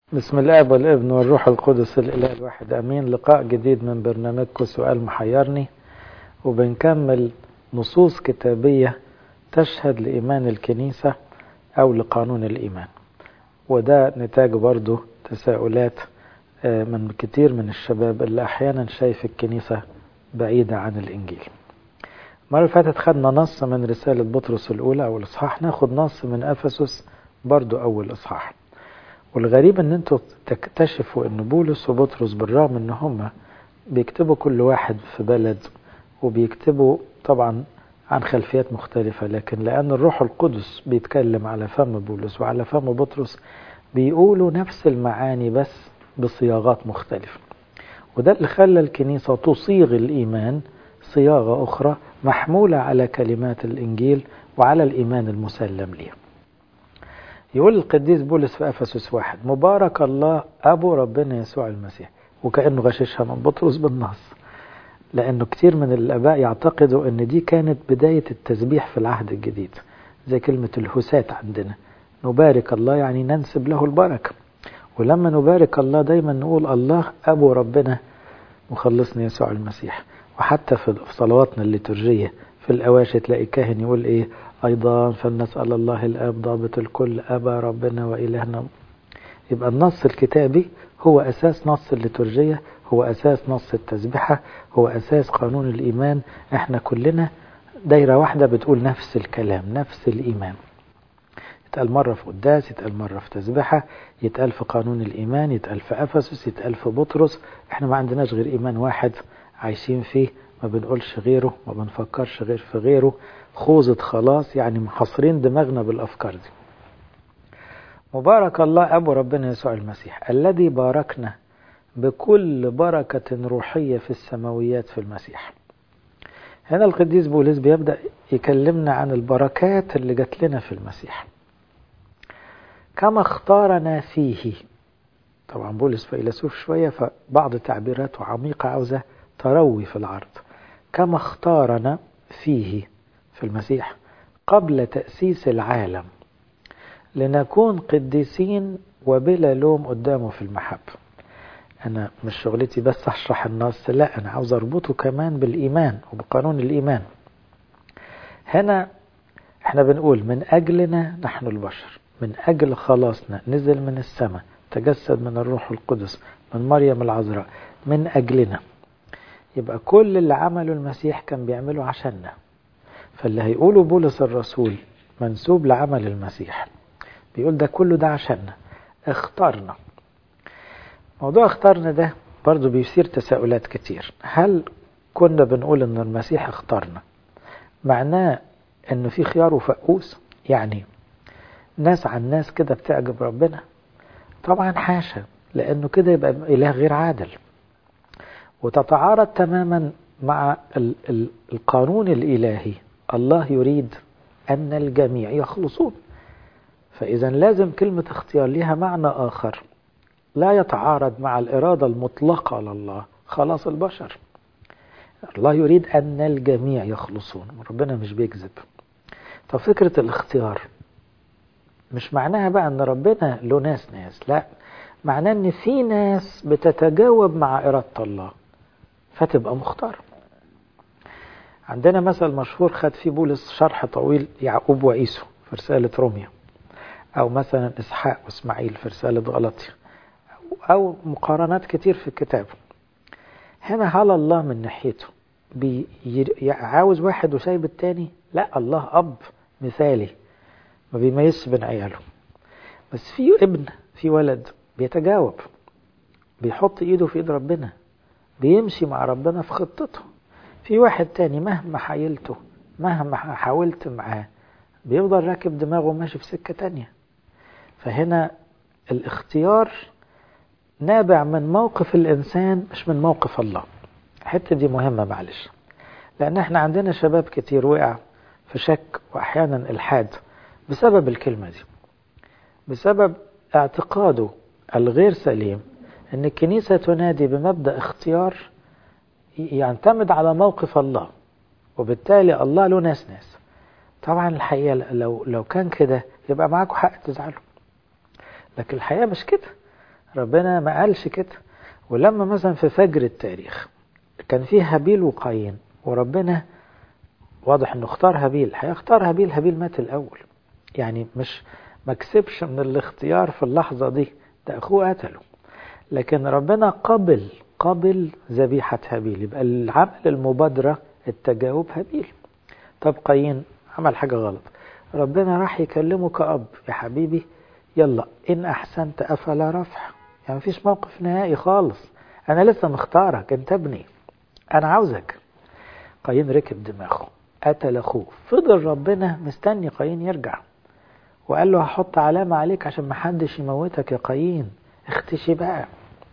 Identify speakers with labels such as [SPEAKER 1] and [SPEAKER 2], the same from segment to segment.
[SPEAKER 1] بسم الآب والابن والروح القدس الإله الواحد أمين. لقاء جديد من برنامجكم سؤال محيرني، وبنكمل نصوص كتابية تشهد لإيمان الكنيسة أو لقانون الإيمان، وده نتاج برضو تساؤلات من كتير من الشباب اللي أحيانا شايف الكنيسة بعيدة عن الإنجيل. المرة اللي فاتت خدنا نص من رسالة بطرس الأولى أول إصحاح، ناخد نص من أفسس برضو أول إصحاح. والغريب ان انتوا تكتشفوا ان بولس وبطرس بالرغم ان هم بيكتبوا كل واحد في بلد وبيكتبوا طبعا عن خلفيات مختلفة، لكن لان الروح القدس بيتكلم على فم بولس وعلى فم بطرس بيقولوا نفس المعاني بس بصياغات مختلفة، وده اللي خلى الكنيسة تصيغ الإيمان صياغة أخرى محمولة على كلمات الإنجيل وعلى الإيمان المسلم ليه. يقول القديس بولس في أفسس 1: مبارك الله أبو ربنا يسوع المسيح، وكأنه غششها من بطرس بالنص، لأنه كتير من الآباء يعتقدوا أن دي كانت بداية التسبيح في العهد الجديد، زي كلمة الهسات عندنا، نبارك الله يعني ننسب له البركة، ولما نبارك الله دايما نقول الله أبو ربنا مخلصنا يسوع المسيح. وحتى في صلواتنا الليتورجية في الأواشي تلاقي كاهن يقول إيه أيضا: فلنسأل الله الآب ضابط الكل أبا ربنا وإلهنا. يبقى النص الكتابي هو أساس نص الليتورجية، هو أساس نص التسبيحة، هو أساس قانون الإيمان. احنا كلنا دايرة واحدة بتقول نفس الكلام، نفس الإيمان. يتقال مرة في قداس، يتقال مرة في تسبيحة، يتقال في قانون الإيمان، يتقال في أفسس، يتقال في بطرس. احنا ما عندناش غير إيمان واحد عايشين فيه، ما بنقولش غيره، ما بنفكرش غير في غيره، خوذة خلاص، يعني محصرين دماغنا بالأفكار دي. مبارك الله أبو ربنا يسوع المسيح الذي باركنا بكل بركة روحية في السماويات في المسيح. هنا القديس بولس بيبدأ يكلمنا عن البركات اللي جات لنا في المسيح، كما اختارنا فيه. طبعا بولس فيلسوف شوية، فبعض تعبيراته عميقة عاوزة تروي في العرض. كما اختارنا فيه في المسيح قبل تأسيس العالم لنكون قديسين وبلا لوم قدامه في المحبة. أنا مش شغلتي بس أشرح النص، لا، أنا عاوز أربطه كمان بالإيمان وبقانون الإيمان. هنا احنا بنقول من أجلنا نحن البشر، من أجل خلاصنا نزل من السماء، تجسد من الروح القدس من مريم العذراء من أجلنا. يبقى كل اللي عمله المسيح كان بيعمله عشاننا. فاللي هيقوله بولس الرسول منسوب لعمل المسيح، بيقول ده كله ده عشاننا، اختارنا. موضوع اختارنا ده برضو بيثير تساؤلات كتير. هل كنا بنقول ان المسيح اختارنا معناه انه في خيار وفقوس، يعني ناس عن ناس كده بتعجب ربنا؟ طبعا حاشا، لانه كده يبقى اله غير عادل، وتتعارض تماما مع القانون الالهي. الله يريد ان الجميع يخلصون، فاذا لازم كلمة اختيار لها معنى اخر لا يتعارض مع الإرادة المطلقة لله خلاص البشر. الله يريد أن الجميع يخلصون، ربنا مش بيكذب. طب فكرة الاختيار مش معناها بقى أن ربنا له ناس، لا، معناه أن في ناس بتتجاوب مع إرادة الله فتبقى مختار. عندنا مثل مشهور خد فيه بولس شرح طويل، يعقوب وعيسو في رسالة روميا، أو مثلا إسحاق وإسماعيل في رسالة غلطية، أو مقارنات كتير في الكتاب. هنا هل الله من ناحيته عاوز واحد وسايب التاني؟ لا، الله أب مثالي ما بيميزش بين عياله، بس في ابن، في ولد بيتجاوب، بيحط ايده في ايد ربنا، بيمشي مع ربنا في خطته. في واحد تاني مهما حايلته، مهما حاولت معاه، بيفضل راكب دماغه ماشي في سكة تانية. فهنا الاختيار نابع من موقف الإنسان مش من موقف الله. الحتة دي مهمة معلش، لأن احنا عندنا شباب كتير وقع في شك وأحيانا الحاد بسبب الكلمة دي، بسبب اعتقاده الغير سليم أن الكنيسة تنادي بمبدأ اختيار يعتمد على موقف الله، وبالتالي الله له ناس. طبعا الحقيقة لو كان كده يبقى معاكم حق تزعلوا، لكن الحقيقة مش كده. ربنا ما قالش كده. ولما مثلا في فجر التاريخ كان فيه هابيل وقايين، وربنا واضح انه اختار هابيل، هيختار هابيل، هابيل مات الاول، يعني مش ما كسبش من الاختيار في اللحظة دي، ده اخوه قتله، لكن ربنا قبل ذبيحة هابيل، يبقى العمل المبادرة التجاوب هابيل. طب قايين عمل حاجة غلط، ربنا راح يكلمه كأب، يا حبيبي يلا إن أحسنت أفلا رفع، يعني مفيش موقف نهائي خالص، أنا لسه مختارك، أنت ابني، أنا عاوزك. قايين ركب دماغه قتل أخوه، فضل ربنا مستني قايين يرجع، وقال له هحط علامة عليك عشان محدش يموتك يا قايين، اختشي بقى.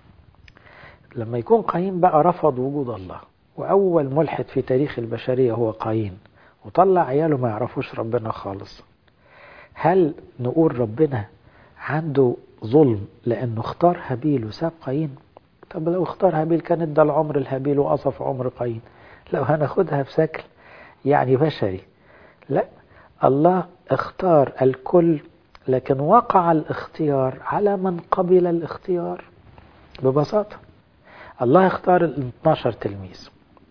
[SPEAKER 1] لما يكون قايين بقى رفض وجود الله، وأول ملحد في تاريخ البشرية هو قايين، وطلع عياله ما يعرفوش ربنا خالص، هل نقول ربنا عنده ظلم لأنه اختار هابيل وساب قايين؟ طب لو اختار هابيل كان ادى العمر الهابيل وقصف عمر قايين، لو هناخدها بشكل يعني بشري. لا، الله اختار الكل، لكن وقع الاختيار على من قبل الاختيار. ببساطة الله اختار ال 12 تلميذ،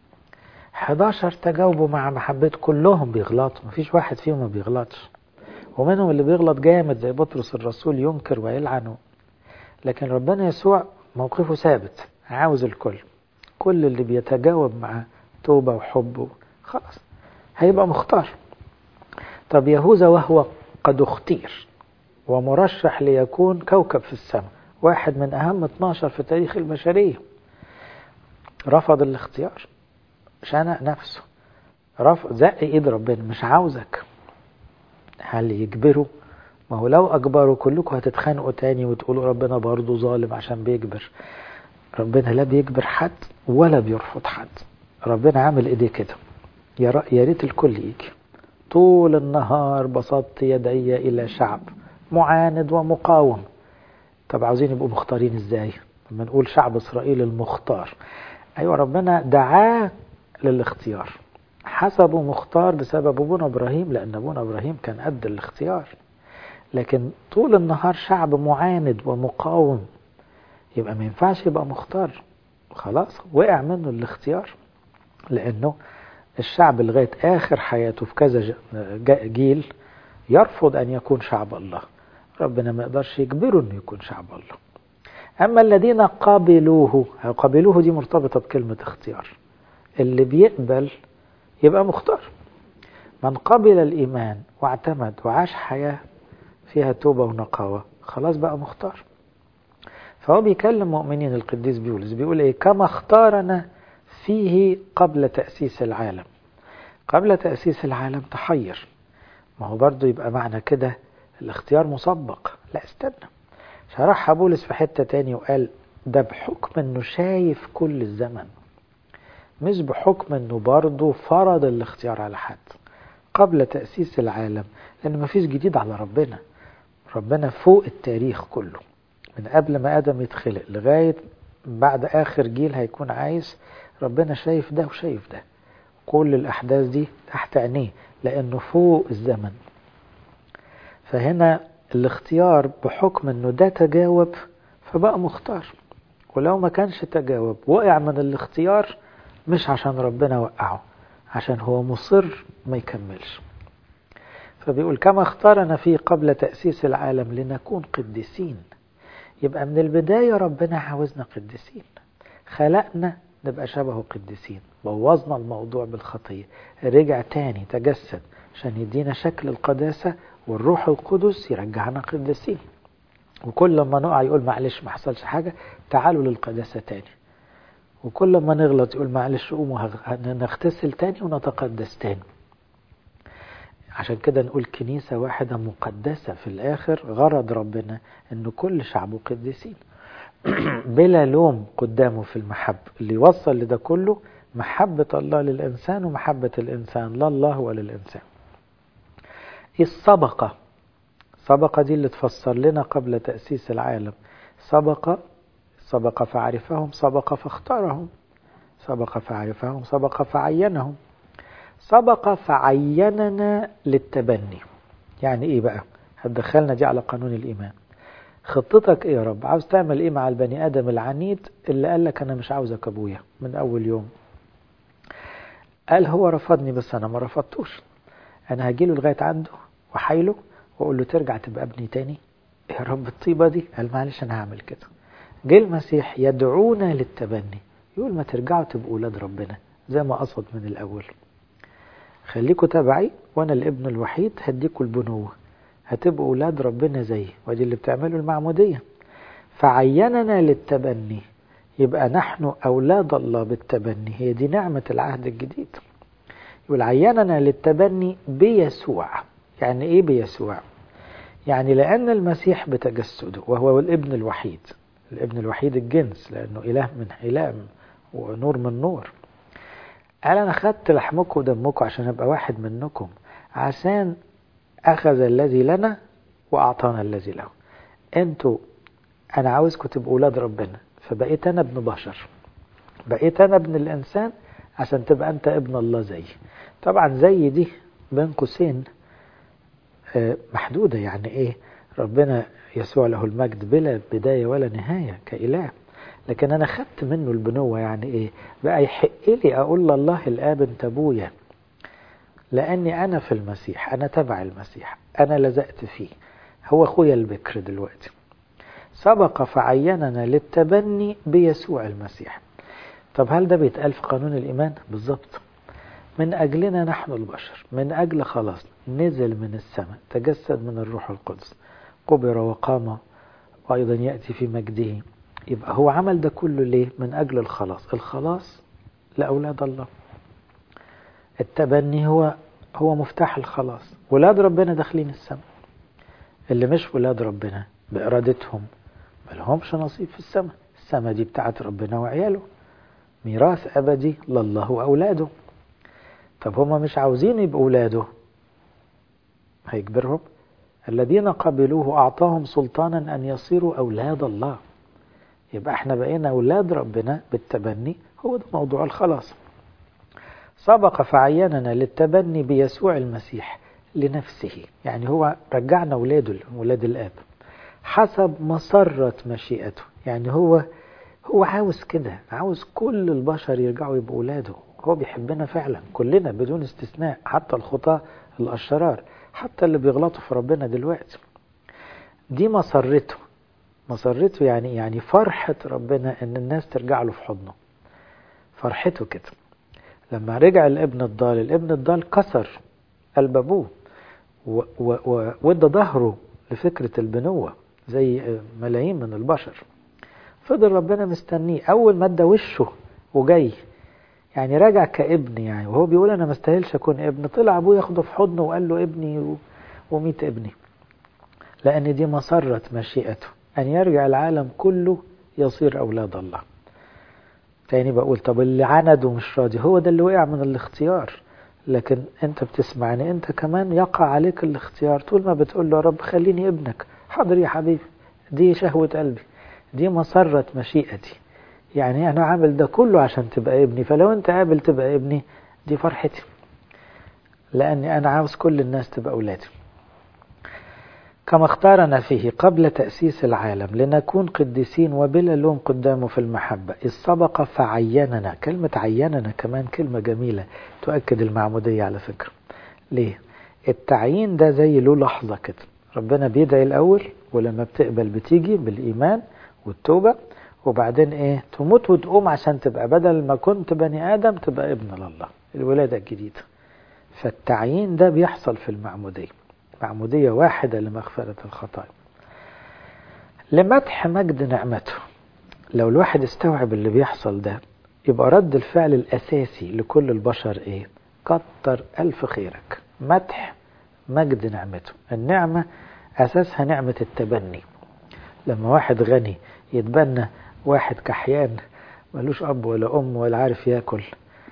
[SPEAKER 1] 11 تجاوبوا مع محبته، كلهم بيغلطوا، مفيش واحد فيهم ما بيغلطش، ومنهم اللي بيغلط جامد زي بطرس الرسول ينكر ويلعنه، لكن ربنا يسوع موقفه ثابت، عاوز الكل، كل اللي بيتجاوب مع توبة وحب خلاص هيبقى مختار. طب يهوذا وهو قد اختير ومرشح ليكون كوكب في السماء، واحد من أهم 12 في تاريخ البشرية، رفض الاختيار، شنق نفسه، زق ايد ربنا، مش عاوزك. هل يجبره؟ ما هو لو أجبره كلكم هتتخانقوا تاني وتقولوا ربنا برضو ظالم عشان بيجبر. ربنا لا بيجبر حد ولا بيرفض حد، ربنا عامل ايديه كده، يا ريت الكل يجي. طول النهار بسطت يدي إلى شعب معاند ومقاوم. طب عاوزين يبقوا مختارين ازاي؟ لما نقول شعب إسرائيل المختار، أيوة ربنا دعاه للاختيار، حسبه مختار بسبب ابونا إبراهيم، لأن ابونا إبراهيم كان قد الاختيار، لكن طول النهار شعب معاند ومقاوم، يبقى ما ينفعش يبقى مختار، خلاص وقع منه الاختيار، لأنه الشعب لغاية آخر حياته في كذا جيل يرفض أن يكون شعب الله، ربنا ما يقدرش يجبره أنه يكون شعب الله. أما الذين قبلوه دي مرتبطة بكلمة اختيار، اللي بيقبل يبقى مختار، من قبل الإيمان واعتمد وعاش حياة فيها توبة ونقاوة خلاص بقى مختار. فهو بيكلم مؤمنين القديس بيولس، بيقول ايه؟ كما اختارنا فيه قبل تأسيس العالم. قبل تأسيس العالم تحير، ما هو برضو يبقى معنى كده الاختيار مسبق، لا استنى، شرحها بولس في حتة تاني وقال ده بحكم انه شايف كل الزمن، مش بحكم انه برضو فرض الاختيار على حد. قبل تأسيس العالم، لأن ما فيش جديد على ربنا، ربنا فوق التاريخ كله، من قبل ما آدم يتخلق لغاية بعد آخر جيل هيكون عايز، ربنا شايف ده وشايف ده، كل الأحداث دي تحت عينيه، لأنه فوق الزمن. فهنا الاختيار بحكم أنه ده تجاوب فبقى مختار، ولو ما كانش تجاوب وقع من الاختيار، مش عشان ربنا وقعه، عشان هو مصر ما يكملش. فبيقول كما اختارنا فيه قبل تأسيس العالم لنكون قديسين. يبقى من البداية ربنا عاوزنا قديسين، خلقنا نبقى شبهه قديسين، بوظنا الموضوع بالخطية، رجع تاني تجسد عشان يدينا شكل القداسة، والروح القدس يرجعنا قديسين، وكل ما نقع يقول معلش ما حصلش حاجة، تعالوا للقداسة تاني، وكل ما نغلط يقول معلش قوموا نغتسل تاني ونتقدس تاني. عشان كده نقول كنيسة واحدة مقدسة في الآخر، غرض ربنا أن كل شعبه قديسين بلا لوم قدامه في المحبة، اللي يوصل لده كله محبة الله للإنسان ومحبة الإنسان لله وللإنسان. السبقة دي اللي تفسر لنا قبل تأسيس العالم، سبق فعرفهم، سبق فاختارهم، سبق فعرفهم، سبق فعينهم، سبق فعيننا للتبني. يعني ايه بقى؟ هتدخلنا دي على قانون الإيمان. خطتك ايه يا رب؟ عاوز تعمل ايه مع البني ادم العنيد اللي قال لك انا مش عاوزك ابويا من اول يوم؟ قال هو رفضني بس انا ما رفضتوش، انا هجيله لغاية عنده وحايله واقول له ترجع تبقى ابني تاني يا رب الطيبة دي؟ قال معلش انا هعمل كده. جه المسيح يدعونا للتبني، يقول ما ترجعوا تبقوا ولاد ربنا زي ما قصد من الاول. خليكوا تبعي وانا الابن الوحيد هديكوا البنوة، هتبقوا ولاد ربنا زيي. ودي اللي بتعمله المعمودية. فعيننا للتبني، يبقى نحن أولاد الله بالتبني. هي دي نعمة العهد الجديد. يقول عيننا للتبني بيسوع. يعني إيه بيسوع؟ يعني لأن المسيح بتجسده وهو الابن الوحيد، الابن الوحيد الجنس، لأنه إله من إله ونور من نور. قال أنا خدت لحمكم ودمكم عشان أبقى واحد منكم، عشان أخذ الذي لنا وأعطانا الذي له. أنتوا أنا عاوزكم تبقوا أولاد ربنا، فبقيت أنا ابن بشر، بقيت أنا ابن الإنسان عشان تبقى أنت ابن الله زي. طبعا زي دي بين قوسين محدودة. يعني إيه؟ ربنا يسوع له المجد بلا بداية ولا نهاية كإله، لكن أنا خدت منه البنوة. يعني إيه؟ بقى يحق لي أقول لله الآب أنت أبويا، لأني أنا في المسيح، أنا تبع المسيح، أنا لزقت فيه، هو أخويا البكر دلوقتي. سبق فعيننا للتبني بيسوع المسيح. طب هل ده بيتقال في قانون الإيمان؟ بالضبط. من أجلنا نحن البشر، من أجل خلاص نزل من السماء، تجسد من الروح القدس، قبر وقام وأيضا يأتي في مجده. يبقى هو عمل ده كله ليه؟ من أجل الخلاص. الخلاص لأولاد الله. التبني هو مفتاح الخلاص. ولاد ربنا داخلين السماء. اللي مش ولاد ربنا بإرادتهم ملهمش نصيب في السماء. السماء دي بتاعت ربنا وعياله، ميراث أبدي لله وأولاده. طب هما مش عاوزين يبقوا أولاده، هيجبرهم؟ الذين قبلوه أعطاهم سلطانا أن يصيروا أولاد الله. يبقى احنا بقينا أولاد ربنا بالتبني. هو ده موضوع الخلاص. سبق فعيننا للتبني بيسوع المسيح لنفسه. يعني هو رجعنا ولاده، ولاد الآب، حسب مسرة مشيئته. يعني هو عاوز كده، عاوز كل البشر يرجعوا يبقوا ولاده. هو بيحبنا فعلا كلنا بدون استثناء، حتى الخطاة الأشرار، حتى اللي بيغلطوا في ربنا دلوقتي. دي مسرته. مسرته يعني فرحة ربنا ان الناس ترجع له في حضنه. فرحته كده. لما رجع الابن الضال كسر قلب ابوه وادى ظهره لفكرة البنوة زي ملايين من البشر. فضل ربنا مستنيه. اول ما ادى وشه وجاي يعني راجع كابن، يعني وهو بيقول انا ما استاهلش اكون ابن، طلع ابوه ياخده في حضنه وقال له ابني وميت ابني. لان دي مسرة مشيئته ان يرجع العالم كله يصير اولاد الله. تاني بقول طب اللي عند ومش راضي هو ده اللي وقع من الاختيار. لكن انت بتسمعني، انت كمان يقع عليك الاختيار. طول ما بتقول له يا رب خليني ابنك، حاضر يا حبيبي، دي شهوة قلبي، دي مسرة مشيئتي. يعني انا عامل ده كله عشان تبقى ابني، فلو انت قابل تبقى ابني دي فرحتي، لاني انا عاوز كل الناس تبقى اولادي. كما اختارنا فيه قبل تأسيس العالم لنكون قديسين وبلا لوم قدامه في المحبة، إذ سبق فعيننا. كلمة عيننا كمان كلمة جميلة تؤكد المعمودية على فكرة. ليه؟ التعيين ده زي له لحظة كده. ربنا بيدعي الأول، ولما بتقبل بتيجي بالإيمان والتوبة، وبعدين إيه؟ تموت وتقوم عشان تبقى بدل ما كنت بني آدم تبقى ابن لله، الولادة الجديدة. فالتعيين ده بيحصل في المعمودية. معمودية واحدة لمغفرة الخطايا، لمدح مجد نعمته. لو الواحد استوعب اللي بيحصل ده، يبقى رد الفعل الأساسي لكل البشر إيه؟ كتر ألف خيرك. مدح مجد نعمته. النعمة أساسها نعمة التبني. لما واحد غني يتبنى واحد كحيان ملوش أب ولا أم ولا عارف يأكل،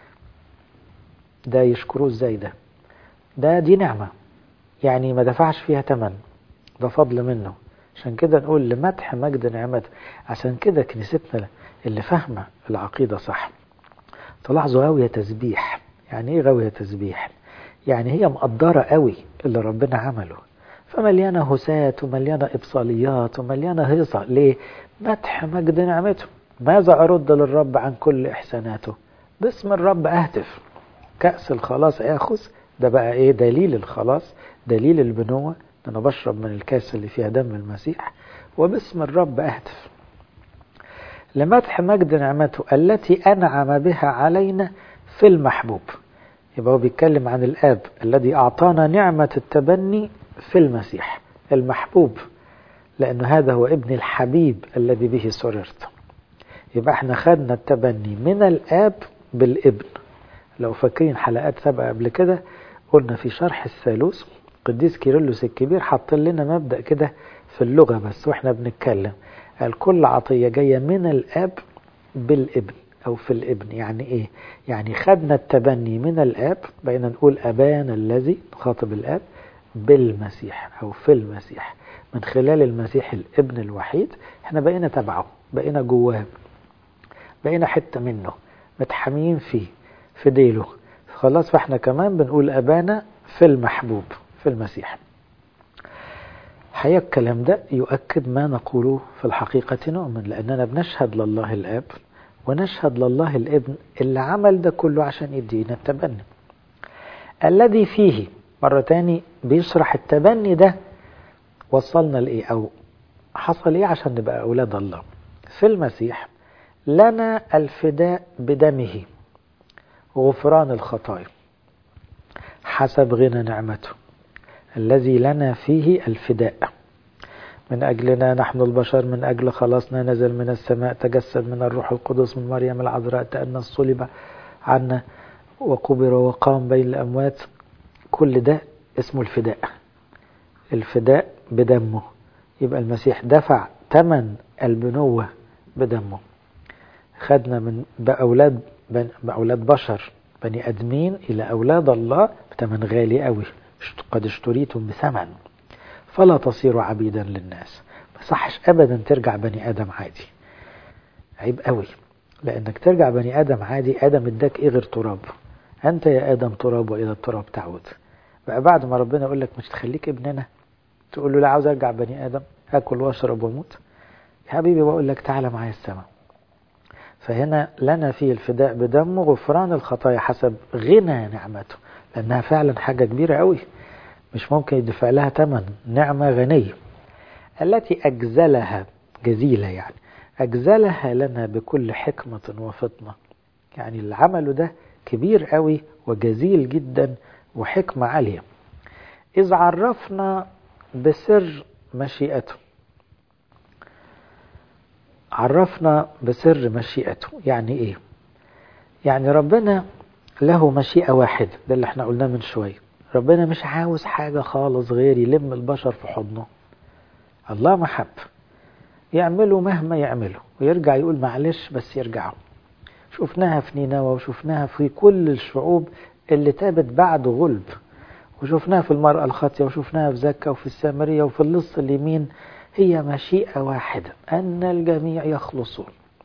[SPEAKER 1] ده يشكروه ازاي؟ دي نعمة، يعني ما دفعش فيها تمن، ده فضل منه. عشان كده نقول لمدح مجد نعمته. عشان كده كنيستنا اللي فاهمة العقيدة صح تلاحظوا غاوية تسبيح. يعني ايه غاوية تسبيح؟ يعني هي مقدرة قوي اللي ربنا عمله، فمليانة هسات ومليانة إبصاليات ومليانة هيصة. ليه؟ مدح مجد نعمته. ماذا أرد للرب عن كل إحساناته؟ باسم الرب أهتف. كأس الخلاص آخذ، ده بقى إيه؟ دليل الخلاص، دليل البنوة، أنا بشرب من الكاس اللي فيها دم المسيح، وباسم الرب أهتف. لمدح مجد نعمته التي أنعم بها علينا في المحبوب. يبقى هو بيتكلم عن الآب الذي أعطانا نعمة التبني في المسيح المحبوب، لأنه هذا هو ابن الحبيب الذي به سررت. يبقى احنا خدنا التبني من الآب بالابن. لو فاكرين حلقات سابقة قبل كده قلنا في شرح الثالوث قديس كيرلس الكبير حط لنا مبدأ كده في اللغة بس واحنا بنتكلم، قال كل عطية جاية من الآب بالابن أو في الابن. يعني إيه؟ يعني خدنا التبني من الآب، بقينا نقول أبانا الذي، نخاطب الآب، بالمسيح أو في المسيح، من خلال المسيح الابن الوحيد احنا بقينا تبعه، بقينا جواه، بقينا حتة منه، متحميين فيه في ديله خلاص. فاحنا كمان بنقول أبانا في المحبوب في المسيح. حقيقة الكلام ده يؤكد ما نقوله في الحقيقة نؤمن، لأننا بنشهد لله الآب ونشهد لله الابن اللي عمل ده كله عشان يدينا التبني الذي فيه. مرة تاني بيشرح التبني ده وصلنا لإيه أو حصل إيه عشان نبقى أولاد الله في المسيح. لنا الفداء بدمه وغفران الخطايا حسب غنى نعمته الذي لنا فيه الفداء من أجلنا نحن البشر، من أجل خلاصنا نزل من السماء، تجسد من الروح القدس من مريم العذراء، تأنى الصلب عنا وقبر وقام بين الأموات. كل ده اسمه الفداء. الفداء بدمه. يبقى المسيح دفع ثمن البنوة بدمه. خدنا من بأولاد بشر بني أدمين إلى أولاد الله بثمن غالي قوي. قد اشتريتم بثمن فلا تصيروا عبيدا للناس. ما صحش أبدا ترجع بني آدم عادي، عيب قوي. لأنك ترجع بني آدم عادي، آدم اداك إيه غير تراب؟ أنت يا آدم تراب وإلى التراب تعود. بقى بعد ما ربنا يقول لك مش تخليك ابننا تقول له لا عاوز أرجع بني آدم أكل وأشرب وأموت؟ يا حبيبي بقول لك تعالى معايا السماء. فهنا لنا فيه الفداء بدمه غفران الخطايا حسب غنى نعمته، لأنها فعلا حاجة كبيرة قوي مش ممكن يدفع لها ثمن، نعمة غنية التي أجزلها جزيلة، يعني أجزلها لنا بكل حكمة وفطنة. يعني اللي عمله ده كبير قوي وجزيل جدا وحكمة عالية. إذ عرفنا بسر مشيئته. عرفنا بسر مشيئته يعني إيه؟ يعني ربنا له مشيئة واحدة، ده اللي احنا قلناه من شوية. ربنا مش عاوز حاجة خالص غير يلم البشر في حضنه. الله محب، يعملوا مهما يعملوا ويرجع يقول معلش بس يرجعوا. شفناها في نينوى وشفناها في كل الشعوب اللي تابت بعد غلب، وشفناها في المرأة الخاطئة وشفناها في زكا وفي السامرية وفي اللص اليمين. هي مشيئة واحدة أن الجميع يخلصون.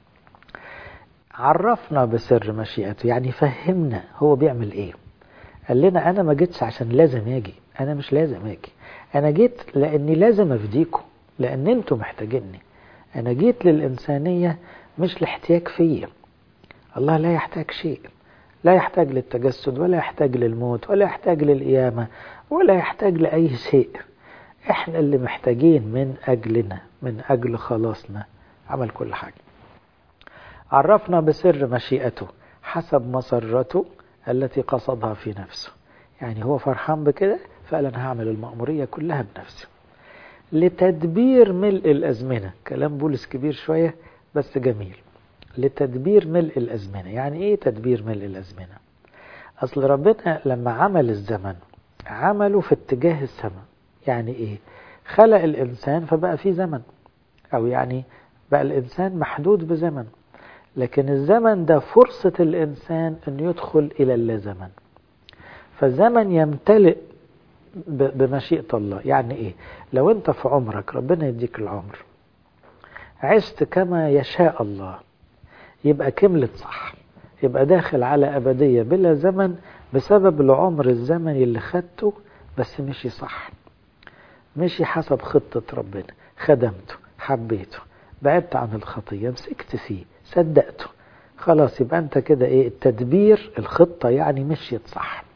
[SPEAKER 1] عرفنا بسر مشيئته يعني فهمنا هو بيعمل ايه. قال لنا أنا ما جيتش عشان لازم أجي، أنا مش لازم أجي، أنا جيت لأني لازم أفديكم، لأن أنتم محتاجيني. أنا جيت للإنسانية مش لاحتياج فيا. الله لا يحتاج شيء، لا يحتاج للتجسد ولا يحتاج للموت ولا يحتاج للقيامة ولا يحتاج لأي شيء. إحنا اللي محتاجين من أجلنا، من أجل خلاصنا عمل كل حاجة. عرفنا بسر مشيئته حسب مسرته التي قصدها في نفسه. يعني هو فرحان بكده فقال أنا هعمل المأمورية كلها بنفسي لتدبير ملء الأزمنة. كلام بولس كبير شوية بس جميل. لتدبير ملء الأزمنة. يعني إيه تدبير ملء الأزمنة؟ أصل ربنا لما عمل الزمن عمله في اتجاه السماء. يعني إيه؟ خلق الإنسان فبقى في زمن، أو يعني بقى الإنسان محدود بزمن، لكن الزمن ده فرصة الإنسان أن يدخل إلى اللازمن. فالزمن يمتلئ بمشيئة الله. يعني إيه؟ لو أنت في عمرك ربنا يديك العمر عشت كما يشاء الله يبقى كملت صح، يبقى داخل على أبدية بلا زمن بسبب العمر الزمني اللي خدته بس مشي صح. مشي حسب خطة ربنا، خدمته، حبيته، بعدت عن الخطية، مسكت فيه، صدقته، خلاص يبقى أنت كده إيه؟ التدبير، الخطة يعني مشيت صح.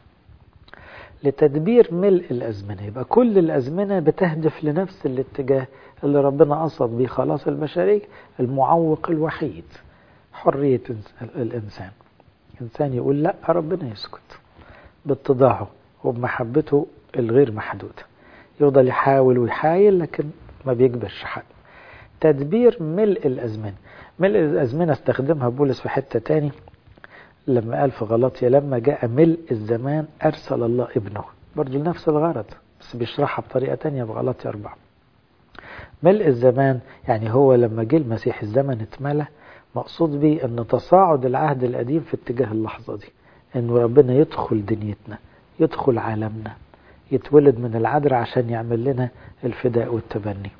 [SPEAKER 1] لتدبير ملء الأزمنة، يبقى كل الأزمنة بتهدف لنفس الاتجاه اللي ربنا قصد بيه خلاص البشرية. المعوق الوحيد حرية الإنسان. إنسان يقول لا، ربنا يسكت باتضاعه وبمحبته الغير محدودة، يفضل يحاول ويحايل لكن ما بيكبرش حد. تدبير ملء الأزمنة. ملء الأزمنة استخدمها بولس في حتة تاني لما قال في غلاطيا لما جاء ملء الزمان أرسل الله ابنه، برضو نفس الغرض بس بيشرحها بطريقة تانية في غلاطيا 4. ملء الزمان يعني هو لما جه المسيح الزمن اتملى، مقصود به أن تصاعد العهد القديم في اتجاه اللحظة دي، أنه ربنا يدخل دنيتنا، يدخل عالمنا، يتولد من العذراء عشان يعمل لنا الفداء والتبني.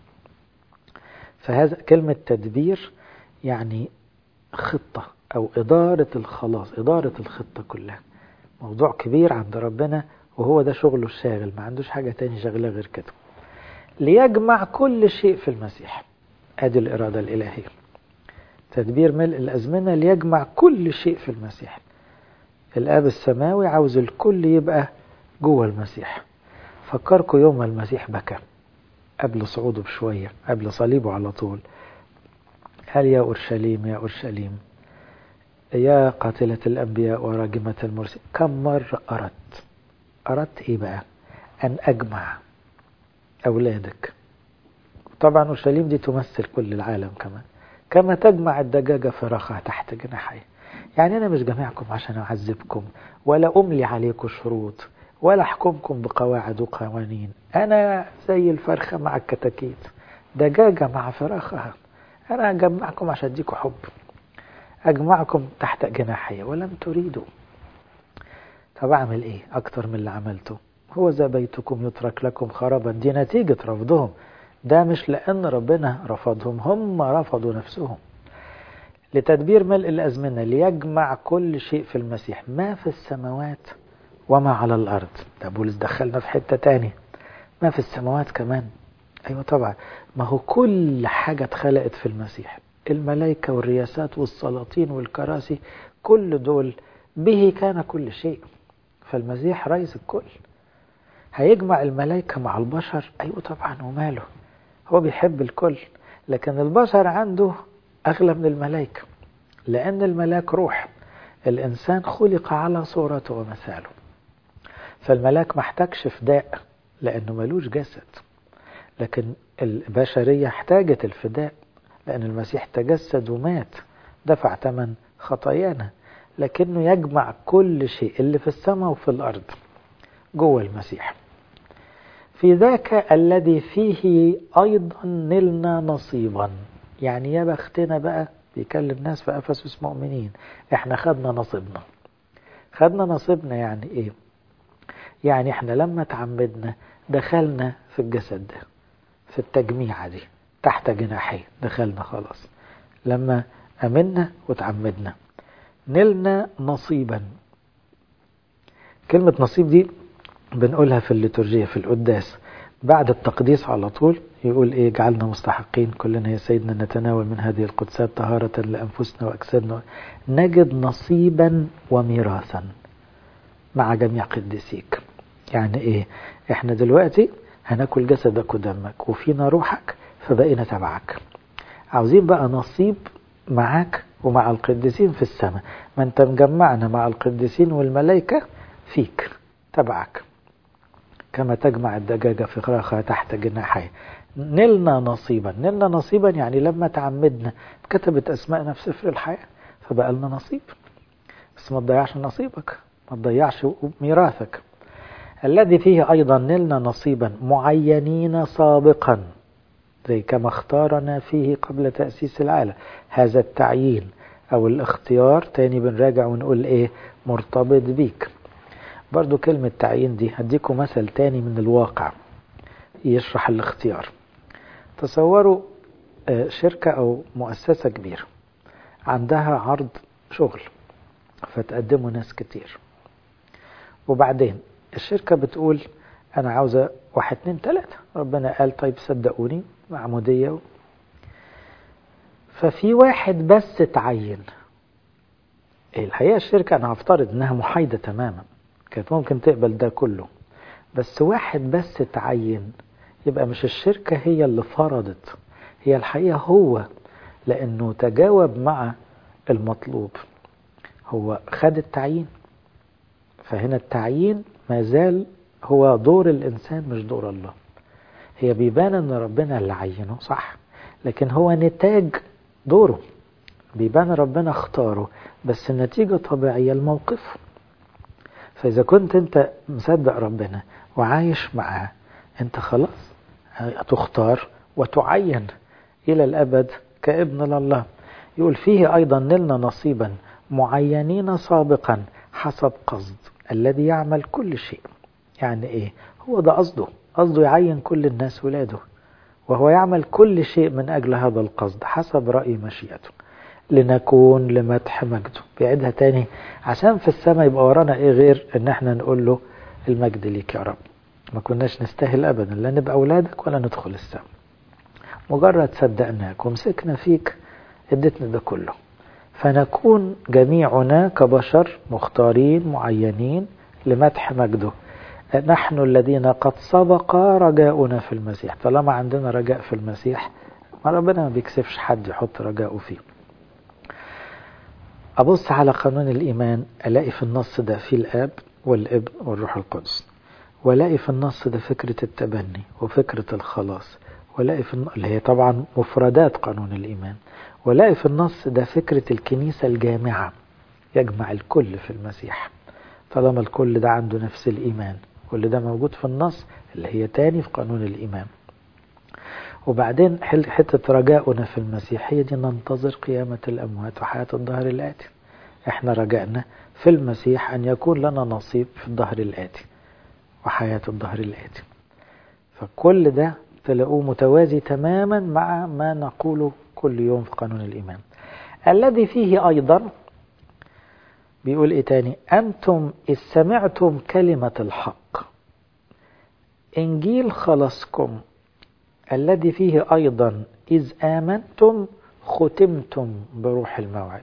[SPEAKER 1] فهذا كلمة تدبير يعني خطة أو إدارة الخلاص، إدارة الخطة كلها. موضوع كبير عند ربنا وهو ده شغله الشاغل، ما عندوش حاجة تاني شغلة غير كده. ليجمع كل شيء في المسيح، هذه الإرادة الإلهية. تدبير ملء الأزمنة ليجمع كل شيء في المسيح. الآب السماوي عاوز الكل يبقى جوه المسيح. فكركم يوم المسيح بكى قبل صعوده بشوية، قبل صليبه على طول، قال يا أورشليم يا أورشليم يا قاتلة الأنبياء وراجمة المرسلين. كم مرة أردت إيه بقى؟ أن أجمع أولادك. طبعا أورشليم دي تمثل كل العالم كمان، كما تجمع الدجاجة فراخها تحت جناحيه. يعني أنا مش جميعكم عشان أعذبكم ولا أملي عليكم شروط ولا أحكمكم بقواعد وقوانين. أنا زي الفرخة مع الكتاكيت، دجاجة مع فراخها. أنا أجمعكم عشان أديكم حب، أجمعكم تحت جناحي ولم تريدوا. طب أعمل إيه أكتر من اللي عملته؟ هو ذا بيتكم يترك لكم خرابا. دي نتيجة رفضهم، ده مش لأن ربنا رفضهم، هم رفضوا نفسهم. لتدبير ملء الأزمنة ليجمع كل شيء في المسيح، ما في السماوات وما على الأرض. ده بولس دخلنا في حتة تاني، ما في السماوات كمان. أيوة طبعا، ما هو كل حاجة اتخلقت في المسيح، الملائكة والرياسات والسلاطين والكراسي، كل دول به كان كل شيء. فالمسيح رئيس الكل. هيجمع الملائكة مع البشر، أيوة طبعا وماله، هو بيحب الكل. لكن البشر عنده أغلى من الملائكة، لأن الملاك روح، الإنسان خلق على صورته ومثاله. فالملاك محتاجش فداء لأنه ملوش جسد، لكن البشرية احتاجت الفداء لأن المسيح تجسد ومات، دفع ثمن خطايانا. لكنه يجمع كل شيء اللي في السماء وفي الأرض جوه المسيح. في ذاك الذي فيه أيضا نلنا نصيبا. يعني يا بختنا بقى، بيكلم ناس في أفسس مؤمنين، احنا خدنا نصيبنا. خدنا نصيبنا يعني ايه؟ يعني احنا لما تعمدنا دخلنا في الجسد ده، في التجميعة دي تحت جناحي، دخلنا خلاص لما أمنا وتعمدنا. نلنا نصيبا. كلمة نصيب دي بنقولها في الليتورجية في القداس بعد التقديس على طول، يقول ايه؟ جعلنا مستحقين كلنا يا سيدنا نتناول من هذه القدسات طهارة لأنفسنا وأجسادنا، نجد نصيبا وميراثا مع جميع قديسيك. يعني ايه؟ احنا دلوقتي هناكل جسدك ودمك وفينا روحك، فبقينا تبعك. عاوزين بقى نصيب معاك ومع القديسين في السماء. ما انت مجمعنا مع القديسين والملائكة فيك، تبعك، كما تجمع الدجاجة فراخها تحت جناحي. نلنا نصيبا. نلنا نصيبا يعني لما تعمدنا كتبت أسماءنا في سفر الحياة، فبقى لنا نصيب. بس ما تضيعش نصيبك، ما تضيعش ميراثك. الذي فيه أيضا نلنا نصيبا معينين سابقا، زي كما اختارنا فيه قبل تأسيس العالم. هذا التعيين أو الاختيار تاني بنراجع ونقول إيه؟ مرتبط بيك. برضو كلمة تعيين دي هديكم مثل تاني من الواقع يشرح الاختيار. تصوروا شركة أو مؤسسة كبيرة عندها عرض شغل، فتقدموا ناس كتير، وبعدين الشركة بتقول أنا عاوزة 1 2 3. ربنا قال طيب صدقوني معمودية. ففي واحد بس تعين. الحقيقة الشركة أنا هفترض أنها محايدة تماما، كانت ممكن تقبل ده كله، بس واحد بس تعين. يبقى مش الشركة هي اللي فرضت، هي الحقيقة هو، لأنه تجاوب مع المطلوب، هو خد التعيين. فهنا التعيين ما زال هو دور الإنسان مش دور الله. هي بيبان أن ربنا اللي عينه صح، لكن هو نتاج دوره. بيبان ربنا اختاره، بس النتيجة طبيعية الموقف. فإذا كنت أنت مصدق ربنا وعايش معاه، أنت خلاص هتختار وتعين إلى الأبد كابن لله. يقول فيه أيضا نلنا نصيبا معينين سابقا حسب قصد الذي يعمل كل شيء. يعني إيه؟ هو ده قصده يعين كل الناس ولاده، وهو يعمل كل شيء من أجل هذا القصد حسب رأي مشيئته، لنكون لمدح مجده. بيعيدها تاني عشان في السماء يبقى ورانا إيه غير إن احنا نقول له المجد ليك يا رب. ما كناش نستاهل أبدا لا نبقى أولادك ولا ندخل السماء، مجرد صدقناك ومسكنا فيك ادتنا ده كله. فنكون جميعنا كبشر مختارين معينين لمدح مجده، نحن الذين قد سبق رجاؤنا في المسيح. طالما عندنا رجاء في المسيح، ما ربنا ما بيكسفش حد يحط رجاؤه فيه. أبص على قانون الإيمان، ألاقي في النص ده في الآب والابن والروح القدس، ولاقي في النص ده فكرة التبني وفكرة الخلاص، ولاقي في اللي هي طبعا مفردات قانون الإيمان، ولاقي في النص ده فكرة الكنيسة الجامعة يجمع الكل في المسيح. طالما الكل ده عنده نفس الإيمان، كل ده موجود في النص اللي هي تاني في قانون الإيمان. وبعدين حتة رجاؤنا في المسيح هي دي ننتظر قيامة الأموات وحياة الظهر الآتي. احنا رجعنا في المسيح أن يكون لنا نصيب في الظهر الآتي وحياة الظهر الآتي. فكل ده تلاقوه متوازي تماما مع ما نقوله كل يوم في قانون الإيمان. الذي فيه أيضا بيقول إيه تاني؟ أنتم إذ سمعتم كلمة الحق إنجيل خلاصكم الذي فيه أيضا إذ آمنتم ختمتم بروح الموعد.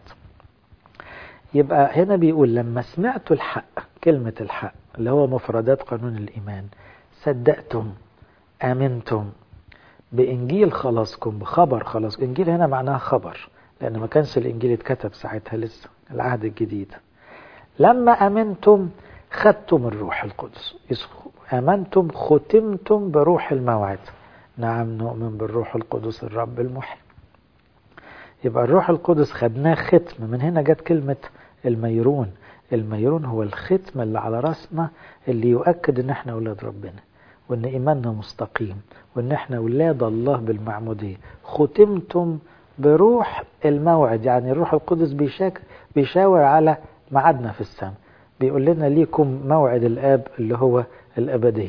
[SPEAKER 1] يبقى هنا بيقول لما سمعتوا الحق، كلمة الحق اللي هو مفردات قانون الإيمان، صدقتم آمنتم بإنجيل خلاصكم، بخبر خلاص. إنجيل هنا معناها خبر، لأن ما كانش الإنجيل اتكتب ساعتها لسه، العهد الجديد. لما آمنتم خدتم الروح القدس، آمنتم ختمتم بروح الموعد. نعم نؤمن بالروح القدس الرب المحيي. يبقى الروح القدس خدناه ختم، من هنا جت كلمة الميرون. الميرون هو الختم اللي على رأسنا اللي يؤكد ان احنا اولاد ربنا، وان ايماننا مستقيم، وان احنا اولاد الله بالمعمودية. ختمتم بروح الموعد، يعني الروح القدس بيشاور على معادنا في السماء، بيقول لنا ليكم موعد الآب اللي هو الأبدية،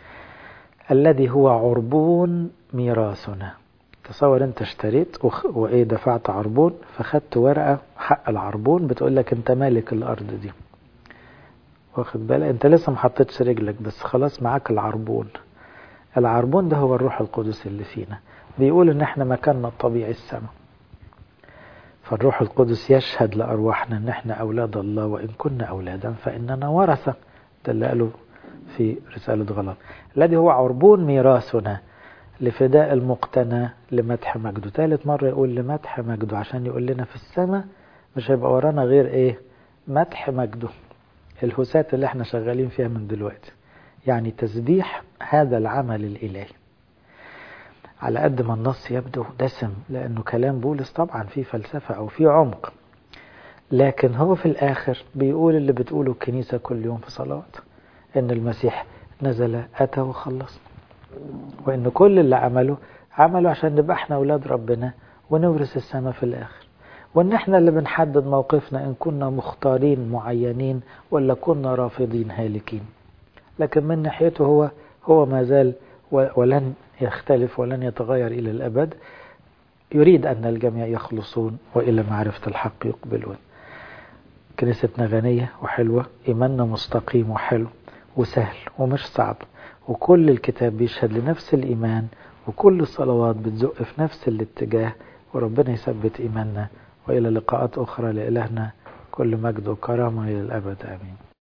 [SPEAKER 1] الذي هو عربون ميراثنا. تصور انت اشتريت وايه دفعت عربون، فخدت ورقة حق العربون بتقول لك انت مالك الارض دي، واخد بالك؟ انت لسه محطتش رجلك بس خلاص معاك العربون. العربون ده هو الروح القدس اللي فينا، بيقول ان احنا مكاننا الطبيعي السماء. فالروح القدس يشهد لأرواحنا ان احنا اولاد الله، وان كنا اولادا فاننا ورثة. ده اللي قاله في رسالة غلط، الذي هو عربون ميراثنا لفداء المقتنى لمدح مجده. ثالث مرة يقول لمدح مجده، عشان يقول لنا في السماء مش هيبقى ورانا غير ايه؟ مدح مجده، الهسات اللي احنا شغالين فيها من دلوقتي، يعني تسبيح هذا العمل الإلهي. على قد ما النص يبدو دسم، لأنه كلام بولس طبعا فيه فلسفة أو فيه عمق، لكن هو في الآخر بيقول اللي بتقوله الكنيسة كل يوم في صلوات، إن المسيح نزل أتى وخلص، وإن كل اللي عمله عشان نبقى احنا أولاد ربنا ونورث السماء في الآخر، وإن احنا اللي بنحدد موقفنا إن كنا مختارين معينين ولا كنا رافضين هالكين. لكن من ناحيته هو ما زال ولن يختلف ولن يتغير إلى الأبد، يريد أن الجميع يخلصون وإلى معرفة الحق يقبلون. كنيستنا غنية وحلوة، إيماننا مستقيم وحلو، وسهل ومش صعب، وكل الكتاب بيشهد لنفس الإيمان، وكل الصلوات بتزق في نفس الاتجاه، وربنا يثبت إيماننا. وإلى لقاءات أخرى، لإلهنا كل مجد وكرامة إلى الأبد آمين.